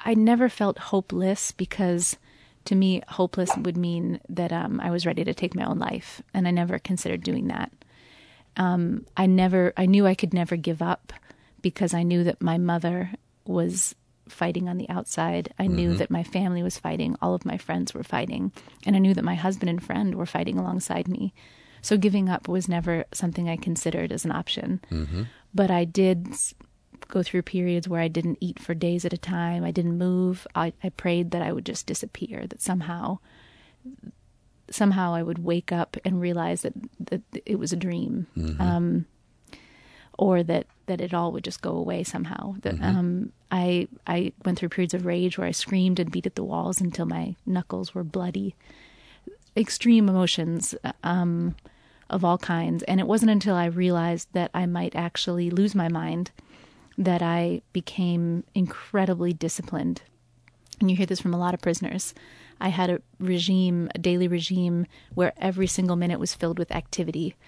I never felt hopeless, because to me, hopeless would mean that I was ready to take my own life, and I never considered doing that. I knew I could never give up, because I knew that my mother was fighting on the outside. I knew that my family was fighting. All of my friends were fighting. And I knew that my husband and friend were fighting alongside me. So giving up was never something I considered as an option. But I did go through periods where I didn't eat for days at a time. I didn't move. I prayed that I would just disappear, that somehow I would wake up and realize that it was a dream, or that it all would just go away somehow. That I went through periods of rage where I screamed and beat at the walls until my knuckles were bloody. Extreme emotions of all kinds. And it wasn't until I realized that I might actually lose my mind that I became incredibly disciplined. And you hear this from a lot of prisoners. I had a daily regime, where every single minute was filled with activity.